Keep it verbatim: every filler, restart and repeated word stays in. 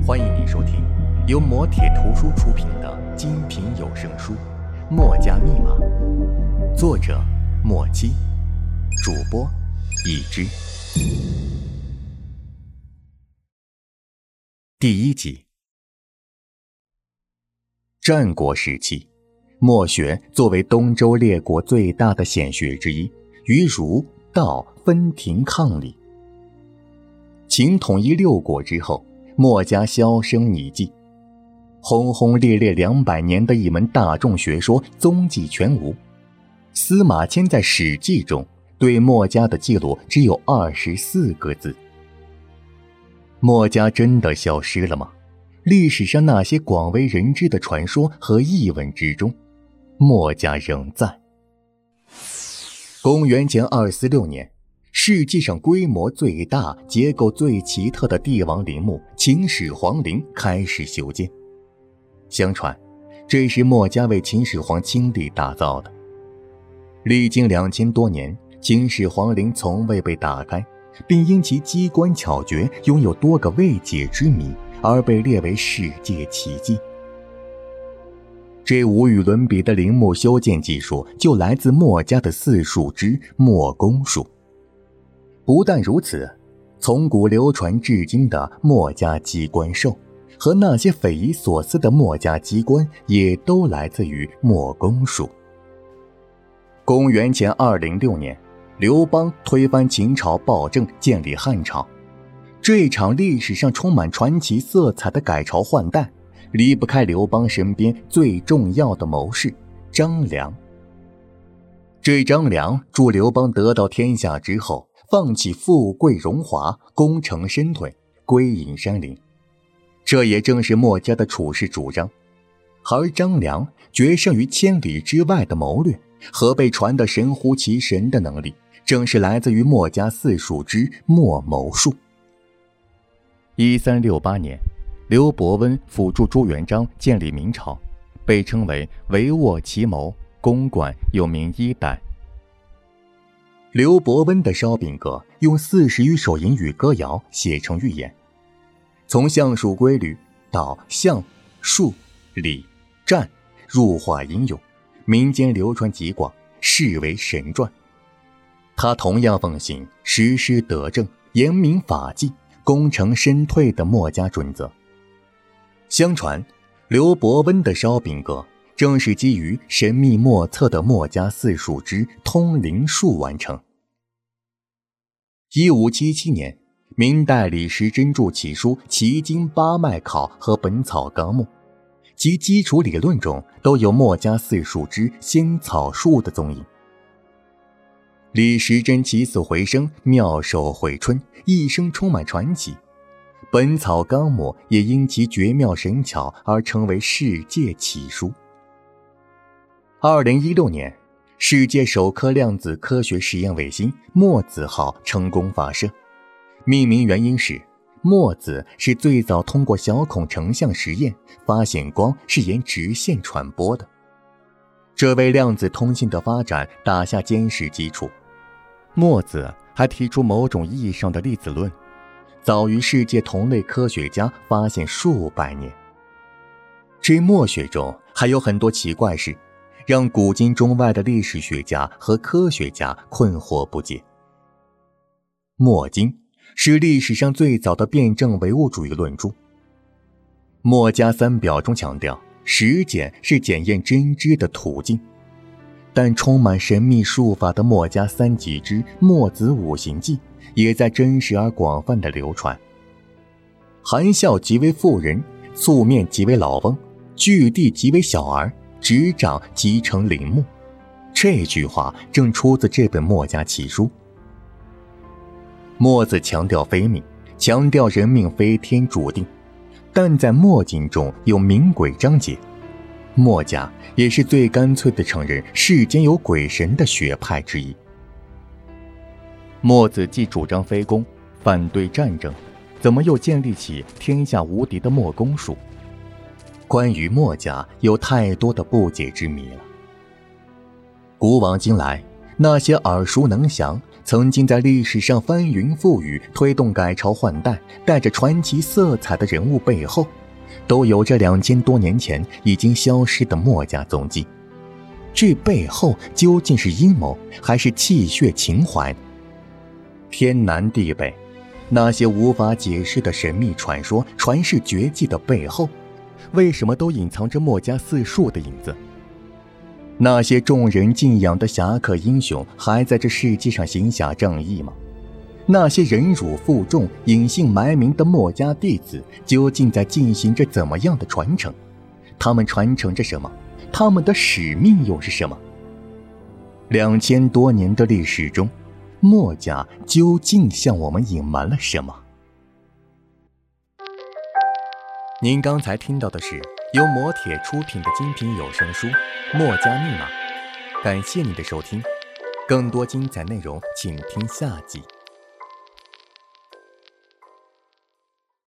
欢迎您收听由磨铁图书出品的精品有声书《墨家密码》，作者墨姬，主播已知。第一集。战国时期，墨学作为东周列国最大的显学之一，与儒、道分庭抗礼。秦统一六国之后，墨家销声匿迹，轰轰烈烈两百年的一门大众学说踪迹全无。司马迁在《史记》中对墨家的记录只有二十四个字。墨家真的消失了吗？历史上那些广为人知的传说和译文之中，墨家仍在。公元前二四六年，世界上规模最大、结构最奇特的帝王陵墓秦始皇陵开始修建。相传，这是墨家为秦始皇亲力打造的。历经两千多年，秦始皇陵从未被打开，并因其机关巧绝，拥有多个未解之谜，而被列为世界奇迹。这无与伦比的陵墓修建技术就来自墨家的四术之墨攻术。不但如此，从古流传至今的墨家机关兽和那些匪夷所思的墨家机关也都来自于墨攻术。公元前二零六年，刘邦推翻秦朝暴政，建立汉朝。这场历史上充满传奇色彩的改朝换代，离不开刘邦身边最重要的谋士张良。这张良助刘邦得到天下之后，放弃富贵荣华，功成身退，归隐山林。这也正是墨家的处世主张。而张良决胜于千里之外的谋略和被传得神乎其神的能力，正是来自于墨家四术之墨谋术。一三六八年，刘伯温辅助朱元璋建立明朝，被称为帷幄奇谋，公馆又名一代。刘伯温的烧饼歌用四十余首淫语歌谣写成寓言，从相术规律到相、术、礼、战入化吟咏，民间流传极广，视为神传。他同样奉行实施德政、严明法纪、功成身退的墨家准则。相传，刘伯温的烧饼歌正是基于神秘莫测的墨家四术之通灵术完成。一五七七年，明代李时珍著奇书《奇经八脉考》和《本草纲目》，其基础理论中都有墨家四术之仙草术的踪影。李时珍起死回生，妙手回春，一生充满传奇。《本草纲目》也因其绝妙神巧而成为世界奇书。二零一六年，世界首颗量子科学实验卫星墨子号成功发射，命名原因是墨子是最早通过小孔成像实验发现光是沿直线传播的，这为量子通信的发展打下坚实基础。墨子还提出某种意义上的粒子论，早于世界同类科学家发现数百年。这墨学中还有很多奇怪事，让古今中外的历史学家和科学家困惑不解。墨经是历史上最早的辩证唯物主义论著。墨家三表中强调，实践是检验真知的途径。但充满神秘术法的墨家三己之墨子五行记也在真实而广泛的流传。含笑即为妇人，素面即为老翁，据地即为小儿，执掌即成陵墓。这句话正出自这本墨家奇书。墨子强调非命，强调人命非天注定，但在墨经中有冥鬼章节。墨家也是最干脆地承认世间有鬼神的学派之一。墨子既主张非攻，反对战争，怎么又建立起天下无敌的墨攻术？关于墨家有太多的不解之谜了。古往今来，那些耳熟能详、 曾经在历史上翻云覆雨、推动改朝换代、带着传奇色彩的人物背后，都有着两千多年前已经消失的墨家踪迹。这背后究竟是阴谋，还是气血情怀呢？天南地北，那些无法解释的神秘传说、传世绝技的背后，为什么都隐藏着墨家四术的影子？那些众人敬仰的侠客英雄，还在这世界上行侠仗义吗？那些忍辱负重、隐姓埋名的墨家弟子，究竟在进行着怎么样的传承？他们传承着什么？他们的使命又是什么？两千多年的历史中，墨家究竟向我们隐瞒了什么？您刚才听到的是由磨铁出品的精品有声书《墨家密码》，感谢你的收听，更多精彩内容请听下集。